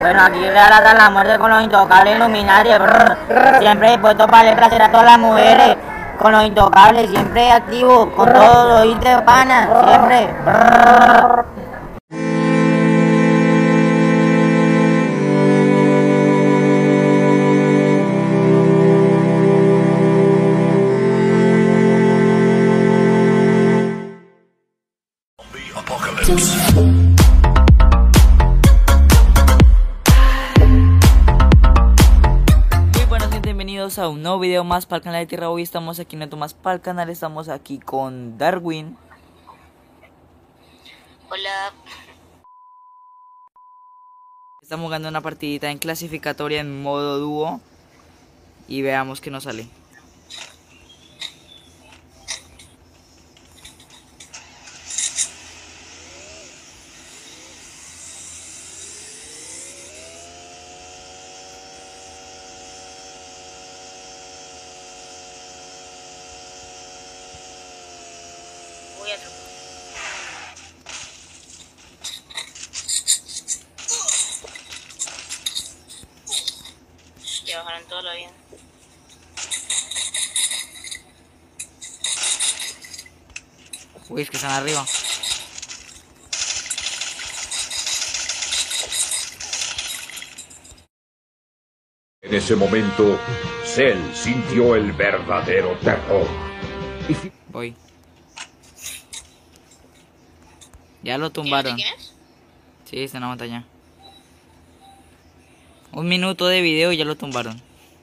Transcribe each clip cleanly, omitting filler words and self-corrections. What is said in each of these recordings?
Bueno, aquí relatan la muerte con los intocables Illuminati. Brr. Siempre dispuesto para darle placer a todas las mujeres. Con los intocables, siempre activo. Con todos los hits de pana, siempre. Brr. Bienvenidos a un nuevo video más para el canal de Tierra. Hoy estamos aquí, no más para el canal, estamos aquí con Darwin. Hola. Estamos jugando una partidita en clasificatoria en modo dúo y veamos qué nos sale. Voy a ya bajaron todo lo bien. Uy, es que están arriba. En ese momento, Cell sintió el verdadero terror. Voy. Ya lo tumbaron. ¿Quién es? Sí, está en la montaña. Un minuto de video y ya lo tumbaron.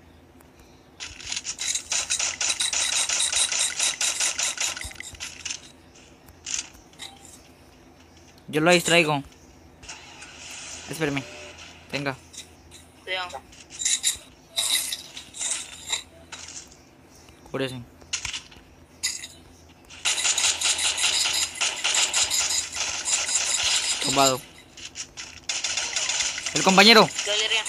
Yo lo distraigo. Espérame. Venga. Cuidado. Cúrese. Tumbado. El compañero. Dale, Ria.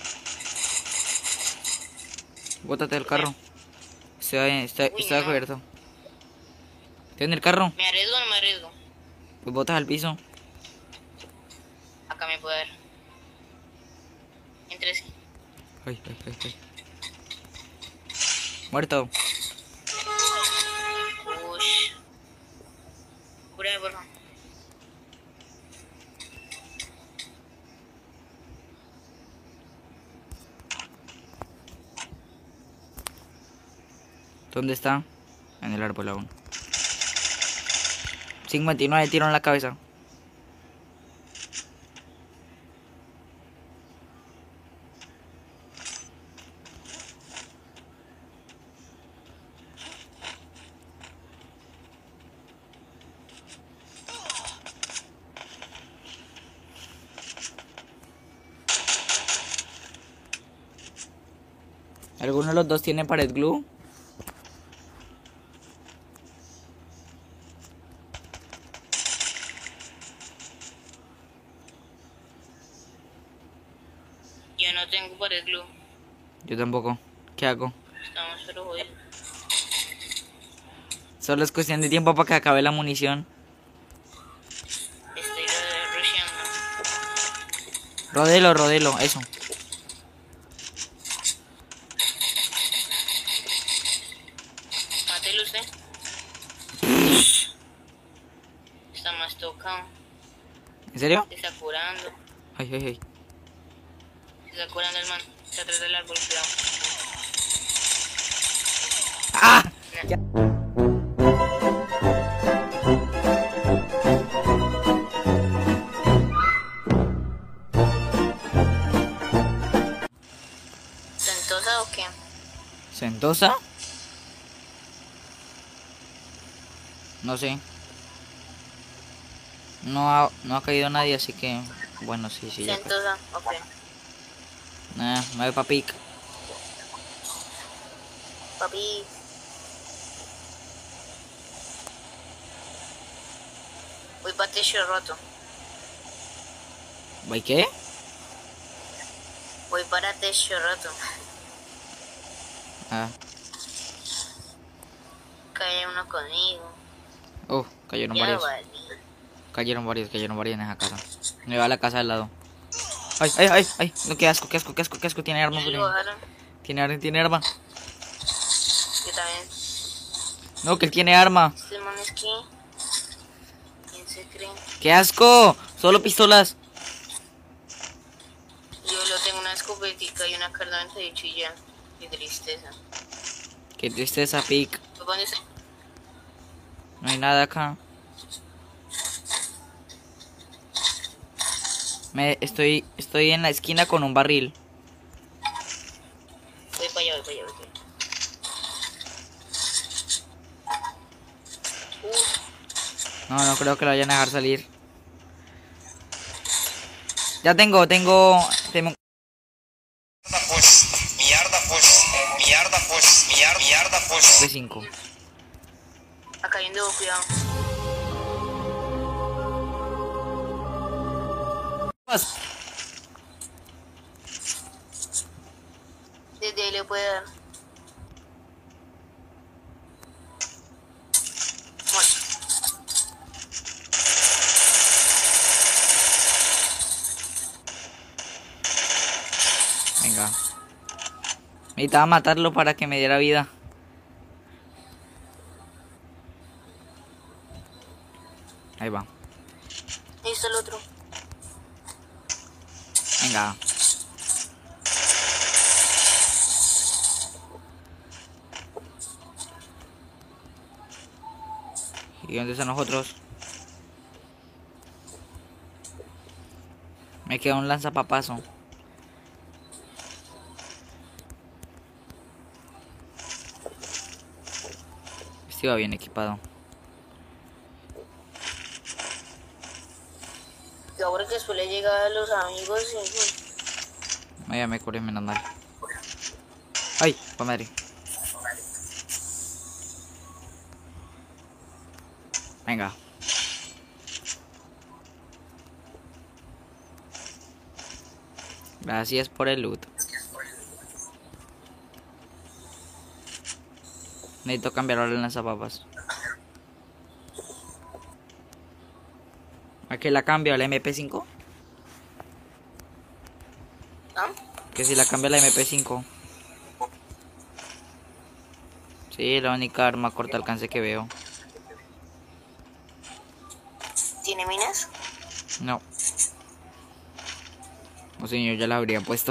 Bótate del carro. Está no. cubierto. ¿Estoy en el carro? ¿Me arriesgo o no me arriesgo? Pues botas al piso. Acá me puede ver. Entre sí. Ay. Muerto. Ush. Cúrame, por favor. ¿Dónde está? En el árbol aún. 59 tiro en la cabeza. ¿Alguno de los dos tiene pared glue? Yo no tengo pared glue. Yo tampoco. ¿Qué hago? Estamos pero jodidos. Solo es cuestión de tiempo para que acabe la munición. Estoy rusheando. Rodelo, eso. Mátelo usted. Está más tocado. ¿En serio? Se está curando. Ay. Se está curando el man. Está atrás del árbol, cuidado. ¡Ah! Ya. ¿Sentosa o qué? ¿Sentosa? No sé. No ha caído nadie, así que... Bueno, sí, ya. Sentosa, ok. Me voy pa' pic. Papi. Voy para techo roto. ¿Voy qué? Voy para techo roto. Ah. Cae uno conmigo. Cayeron Ya varios. valí. Cayeron varios en esa casa. Me va a la casa al lado. Ay, ay, ay, ay. No, qué asco, qué asco, qué asco, qué asco. Tiene arma, Lo bajaron. tiene arma. Yo también. No, que él tiene arma. Este man es que... ¿Quién se cree? ¡Qué asco! Solo pistolas. Yo lo tengo una escopetica y una Kar98 y ya. Qué tristeza. Qué tristeza, Pic. ¿Dónde está? No hay nada acá. Estoy en la esquina con un barril. Voy para allá, voy para allá, voy para allá. No creo que lo vayan a dejar salir. Ya tengo. Mierda pues. P5. Acá hay un debo, cuidado. Desde ahí le puede dar. Muerto. Venga. Necesitaba matarlo para que me diera vida. Ahí va. Ahí está el otro. Venga. ¿Y dónde están los otros? Me queda un lanzapapazo. Este va bien equipado. Y ahora que después le llega a los amigos y... Vaya, me curé menos mal. ¡Ay! ¡Pa' madre! Venga. Gracias por el loot. Necesito cambiar ahora el lanzapapas. ¿A qué la cambio? ¿A la MP5? ¿Ah? Que si la cambio a la MP5. Sí, la única arma corta alcance que veo. ¿Tiene minas? No. O si yo ya la habría puesto.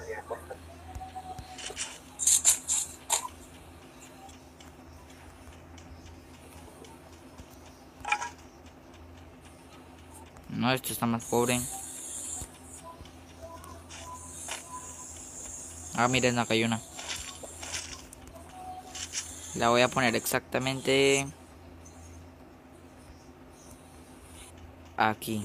No, esto está más pobre. Ah, miren, acá hay una. La voy a poner exactamente aquí.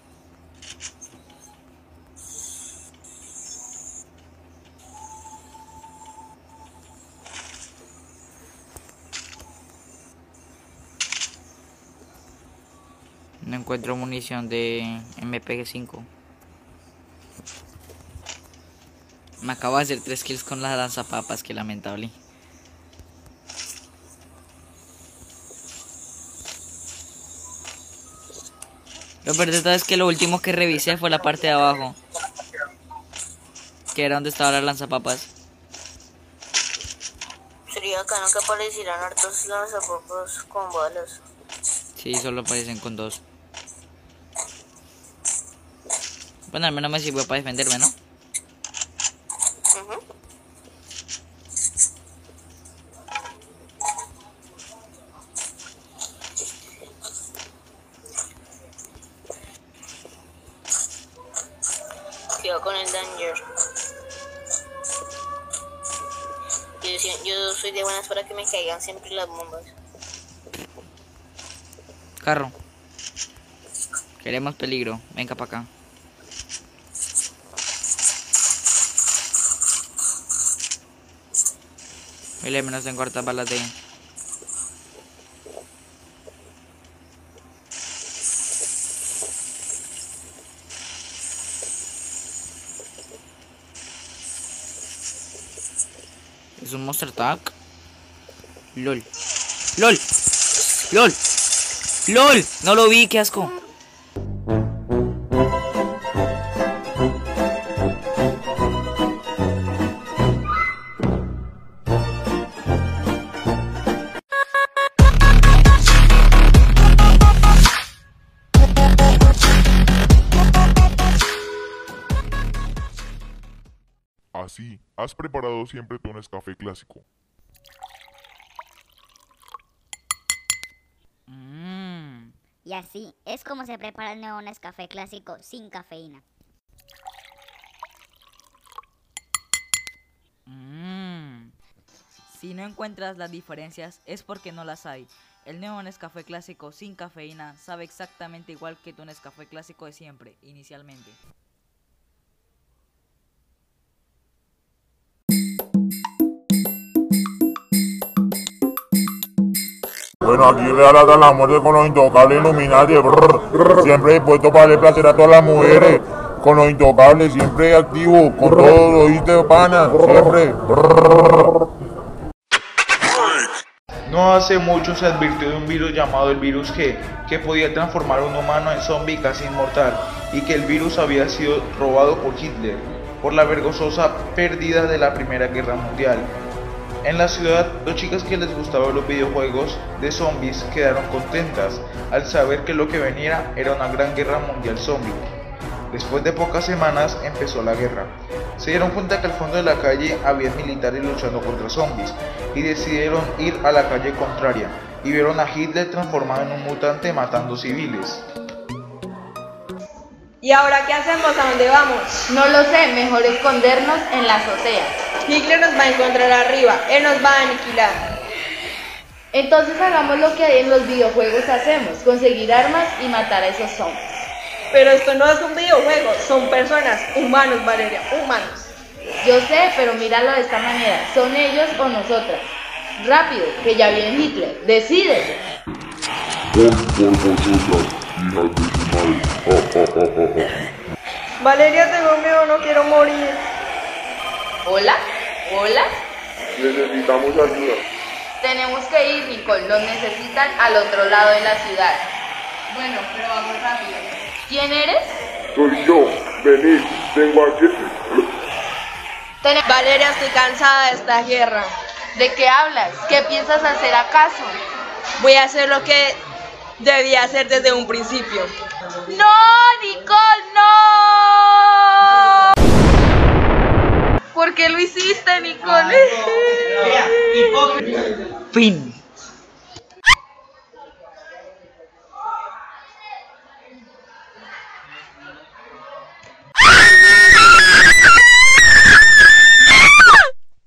No encuentro munición de MP5. Me acabo de hacer 3 kills con las lanzapapas, que lamentable. Lo peor de todo es que lo último que revisé fue la parte de abajo, que era donde estaba la lanzapapas. Sería bacano que aparecieran hartos lanzapapas con balas. Sí, solo aparecen con 2. Bueno, al menos me sirvió para defenderme, ¿no? Ujú. Cuidado con el danger. Yo soy de buenas para que me caigan siempre las bombas. Carro. Queremos peligro. Venga para acá. Mira, menos tengo hartas balas de... ¿Es un monster attack? LOL. LOL. LOL. LOL. No lo vi, qué asco. Así, has preparado siempre tu Nescafé clásico. Y así es como se prepara el nuevo Nescafé clásico sin cafeína. Si no encuentras las diferencias es porque no las hay. El nuevo Nescafé clásico sin cafeína sabe exactamente igual que tu Nescafé clásico de siempre, inicialmente. Bueno, aquí relata la muerte con los intocables Illuminati, siempre dispuesto para darle placer a todas las mujeres, con los intocables, siempre activo, con todos los oíste pana, siempre. No hace mucho se advirtió de un virus llamado el virus G, que podía transformar a un humano en zombie casi inmortal, y que el virus había sido robado por Hitler, por la vergonzosa pérdida de la Primera Guerra Mundial. En la ciudad, dos chicas que les gustaban los videojuegos de zombies quedaron contentas al saber que lo que venía era una gran guerra mundial zombie. Después de pocas semanas empezó la guerra. Se dieron cuenta que al fondo de la calle había militares luchando contra zombies y decidieron ir a la calle contraria y vieron a Hitler transformado en un mutante matando civiles. ¿Y ahora qué hacemos? ¿A dónde vamos? No lo sé, mejor escondernos en la azotea. Hitler nos va a encontrar arriba, él nos va a aniquilar. Entonces hagamos lo que en los videojuegos hacemos, conseguir armas y matar a esos zombies. Pero esto no es un videojuego, son personas, humanos, Valeria, humanos. Yo sé, pero míralo de esta manera, son ellos o nosotras. Rápido, que ya viene Hitler, decídete. Por vosotras, hijas de su madre. Valeria, tengo miedo, no quiero morir. ¿Hola? ¿Hola? Necesitamos ayuda. Tenemos que ir, Nicole, nos necesitan al otro lado de la ciudad. Bueno, pero vamos rápido. ¿Quién eres? Soy yo, venid, tengo aquí. Valeria, estoy cansada de esta guerra. ¿De qué hablas? ¿Qué piensas hacer acaso? Voy a hacer lo que debía hacer desde un principio. ¡No, Nicole, no! ¿Por qué lo hiciste, Nicole? Fin.